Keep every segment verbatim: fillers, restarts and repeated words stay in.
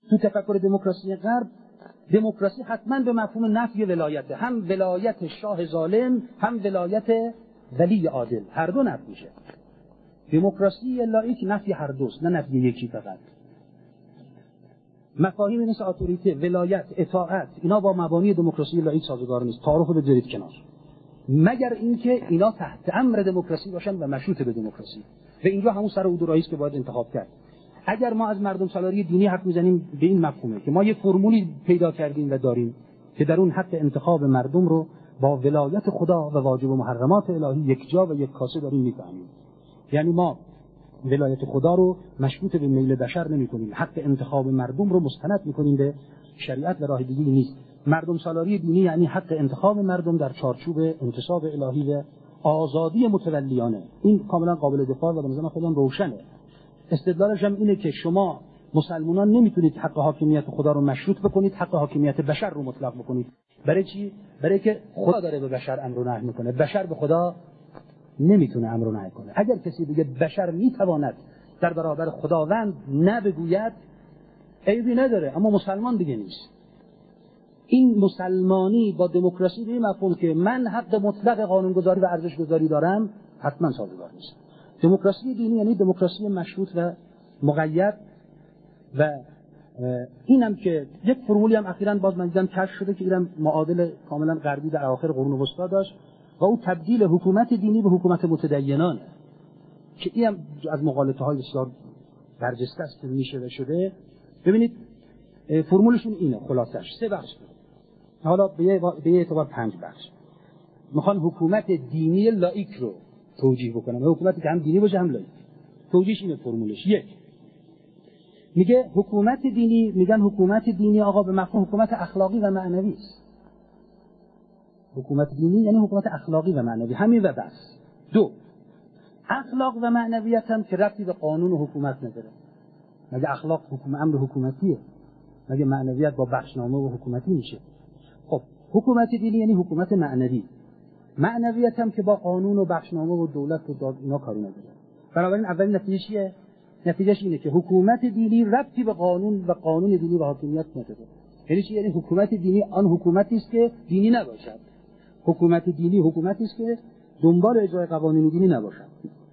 تو تفکر دموکراسی غرب دموکراسی حتما به مفهوم نفی ولایته، هم ولایت شاه ظالم هم ولایت ولی عادل، هر دو نفی میشه. دموکراسی لایک نفی هر دوست، نه نفی یکی فقط. مفاهیم مثل اتوریته، ولایت، اطاعت، اینا با مبانی دموکراسی لایک سازگار نیست. تعارف رو بذارید کنار. مگر اینکه اینا تحت امر دموکراسی باشن و مشروط به دموکراسی. و اینجا همون سر عود و رئیس که باید انتخاب کرد. اگر ما از مردم سالاری دینی حرف میزنیم به این مفهومه که ما یه فرمولی پیدا کردیم و داریم که در اون حق انتخاب مردم رو با ولایت خدا و واجب و محرمات الهی یک جا و یک کاسه داریم میفهمیم. یعنی ما ولایت خدا رو مشروط به میل بشر نمی‌کنیم، حق انتخاب مردم رو مستند می‌کنیم به شریعت و راه دیگری نیست. مردم سالاری دینی یعنی حق انتخاب مردم در چارچوب انتصاب الهی و آزادی متولیانه. این کاملا قابل دفاع و به نظر من خیلی روشنه. استدلالش هم اینه که شما مسلمانان نمیتونید حق حاکمیت خدا رو مشروط بکنید، حق حاکمیت بشر رو مطلق بکنید. برای چی؟ برای که خدا داره به بشر امر و نهی میکنه، بشر به خدا نمیتونه امر و نهی کنه. اگر کسی بگه بشر میتواند در برابر خداوند نه بگوید، عیبی نداره، اما مسلمان دیگه نیست. این مسلمانی با دموکراسی به این مفهوم که من حق مطلق قانونگذاری و ارزشگذاری دارم حتما سازگار نیست. دموکراسی دینی یعنی دموکراسی مشروط و مقید و اینم که یک فرمولی هم اخیراً باز من دیدم کشف شده که اینم معادل کاملا غربی در اواخر قرون وسطا داشت و اون تبدیل حکومت دینی به حکومت متدینانه که اینم از مغالطه های بسیار برجسته است که میشه و شده. ببینید فرمولشون اینه، خلاصش سه بخش بود. حالا به یه اعتبار پنج بخش. میخوان حکومت دینی لایک رو توجیه بکنم، حکومتی که هم دینی باشه هم لایک. توجیهش اینه فرمولش. یک، میگه حکومت دینی، میگن حکومت دینی آقا به مفهوم حکومت اخلاقی و معنوی است. حکومت دینی یعنی حکومت اخلاقی و معنوی، همین و بس. دو، اخلاق و معنویت هم که ربطی به قانون و حکومت نداره. مگه اخلاق حکم امر حکومتیه؟ مگه معنویت با بخشنامه و حکومتی میشه؟ خب حکومت دینی یعنی حکومت معنوی. معنویت هم که با قانون و بخشنامه و دولت و اینا کاری نداره. بنابراین اولین نتیجه چیه؟ نتیجهش اینه که حکومت دینی ربطی به قانون و قانون دینی و حاکمیت نداره. یعنی چی؟ یعنی حکومت دینی آن حکومتی است که دینی نباشد. حکومت دینی حکومتی است که دنبال اجرای قوانین دینی نباشد.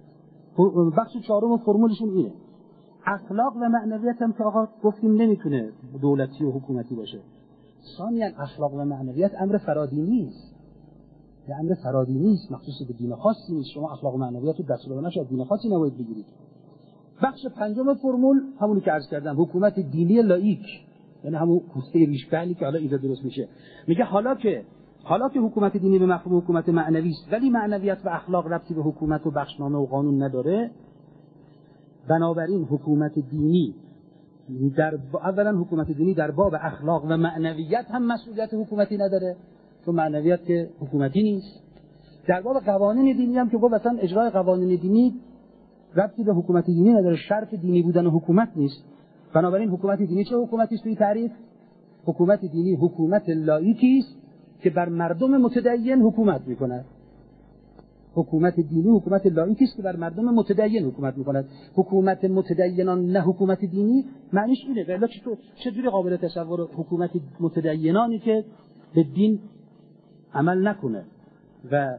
بخش چهارم فرمولشون اینه. اخلاق و معنویت هم که آقا گفتیم نمیتونه دولتی و حکومتی باشه. ثانیاً اخلاق و معنویت امر فرادینی است. یه امر فرادینی است، مخصوص به دین خاصی نیست. شما اخلاق و معنویات رو دستورالعملش از دین خاصی نباید بگیرید. بخش پنجم فرمول همونی که عرض کردم، حکومت دینی لایک، یعنی همون کوسه ریشپهنی که حالا اینجا درست میشه. میگه حالا که حالا که حکومت دینی به مفهوم حکومت معنوی است ولی معنویت و اخلاق ربطی به حکومت و بخشنامه و قانون نداره، بنابراین حکومت دینی در اولا حکومت دینی در باب اخلاق و معنویت هم مسئولیت حکومتی نداره، چون معنویت که حکومتی نیست. در باب قوانین دینی هم که گفت مثلا اجرای قوانین دینی ربطی به حکومت دینی نداره، شرط دینی بودن حکومت نیست. بنابراین حکومت دینی چه حکومتی است توی تعریف؟ حکومت دینی حکومت لایکی است که بر مردم متدین حکومت می‌کند. حکومت دینی حکومت لایکی است که بر مردم متدین حکومت می‌کند. حکومت متدینان نه حکومت دینی معنیش اینه. ولی چطور چجوری قابل تصور حکومت متدینانی که به دین عمل نکنه؟ و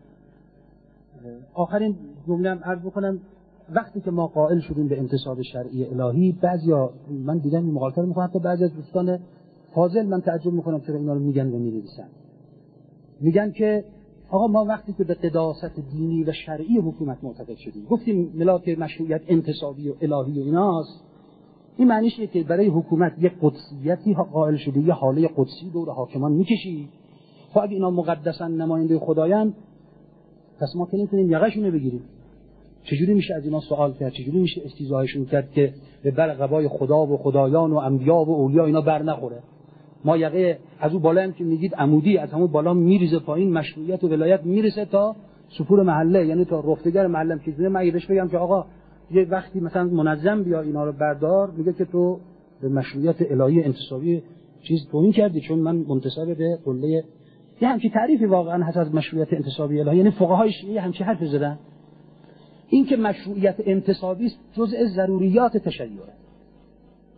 آخرین جمله هم عرض بکنم، وقتی که ما قائل شدیم به انتصاب شرعی الهی، بعضیا من دیدم این مقالطه رو می‌خونن، حتی بعضی از دوستان فاضل من تعجب می‌کنم چرا اینا رو میگن و می‌نویسن. میگن که آقا ما وقتی که به قداست دینی و شرعی حکومت معتقد شدیم، گفتیم ملاک مشروعیت انتصابی و الهی و ایناست، این معنیش اینه که برای حکومت یک قدسیتی قائل شده، یه حاله قدسی دور حاکمان می‌کشی. خب اگه اینا مقدسن، نماینده خدایان، پس ما که نمی‌تونیم یقه‌شون رو بگیریم. چجوری میشه از اینا سوال کرد؟ چجوری میشه استیضاحشون کرد که به بر قبای خدا و خدایان و انبیا و اولیا اینا بر نخوره؟ ما یقه از اون بالا هم که میگید عمودی، از همون بالا میریزه پایین، مشروعیت و ولایت میرسه تا سپور محله، یعنی تا رفتگر محله. چیزی من بهش بگم که آقا یه وقتی مثلا منظم بیا اینا رو بردار، میگه که تو به مشروعیت الهی انتصابی چیز توهین کردی، چون من منتسب به قله. یه همچین تعریفی واقعا هست از مشروعیت انتصابی الهی، یعنی فقهای شیعه همچین حرف زدن. این که مشروعیت انتصابی است جزء ضروریات تشیعه.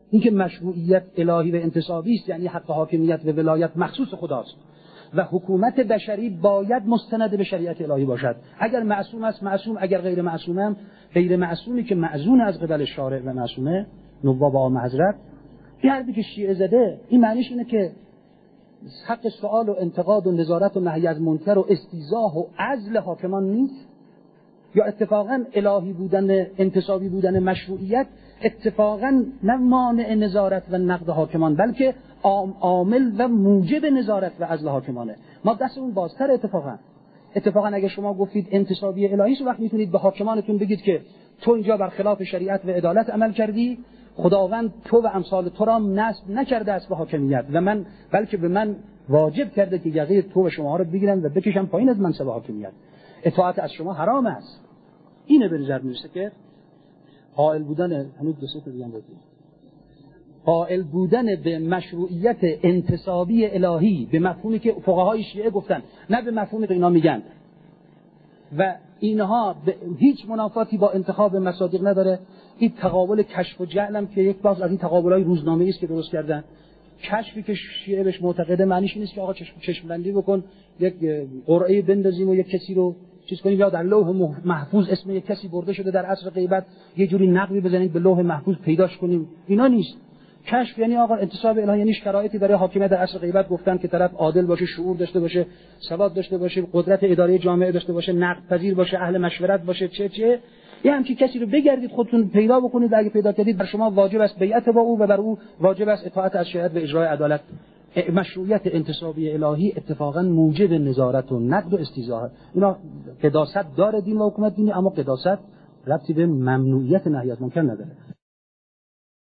اینکه مشروعیت الهی و انتصابی است، یعنی حق حاکمیت و ولایت مخصوص خداست و حکومت بشری باید مستند به شریعت الهی باشد. اگر معصوم است معصوم، اگر غیر معصوم هم غیر معصومی که معزون از قبل شارع و معصومه نواب عام حضرت. این حرفی که شیعه زده این معنیش اینه که حق سوال و انتقاد و نظارت و نهی از منکر و استیضاح و عزل حاکمان نیست، یا اتفاقا الهی بودن انتصابی بودن مشروعیت اتفاقا نه مانع نظارت و نقد حاکمان بلکه عامل و موجب نظارت و عزل حاکمانه. ما دست اون بازتر. اتفاقا اتفاقا اگه شما گفتید انتصابی الهی، وقت میتونید به حاکمانتون بگید که تو اینجا برخلاف شریعت و عدالت عمل کردی، خداوند تو و امثال تو را نصب نکرده است به حاکمیت و من بلکه به من واجب کرده که یقه تو و شما رو بگیرم و بکشم پایین از منصب حاکمیت. اطاعت از شما حرام است. اینه به نظر میرسه که قائل بودن هنوز دو سه تا دیگه قائل بودن به مشروعیت انتصابی الهی به مفهومی که فقهای شیعه گفتن، نه به مفهومی که اینا میگن، و اینها به هیچ منافاتی با انتخاب مصادیق نداره. این تقابل کشف و جعلم که یک باز از این تقابل‌های روزنامه‌ای است که درست کردن. کشفی که شیعه بهش معتقده معنیش نیست که آقا چشم چشم بندی بکن، یک قرعه بندازیم و یک کسی رو چیز کنیم، یا در لوح محفوظ اسم یک کسی برده شده در عصر غیبت یه جوری نقبی بزنیم به لوح محفوظ پیداش کنیم. اینا نیست. کشف یعنی آقا انتصاب الهی، یعنی شرایطی برای حاکمیت در عصر غیبت گفتن که طرف عادل باشه، شعور داشته باشه، سواد داشته باشه، قدرت اداره جامعه داشته باشه، نقد پذیر باشه، اهل مشورت باشه، چه چه یه همچین کسی رو بگردید خودتون پیدا بکنید و اگه پیدا کردید بر شما واجب است بیعت با او و بر او واجب است اطاعت از شریعت و اجرای عدالت. مشروعیت انتصابی الهی اتفاقا موجب نظارت و نقد و استیضاح. اینا قداست داره دین و حکومت دینی، اما قداست ربطی به ممنوعیت نهی از منکر نداره.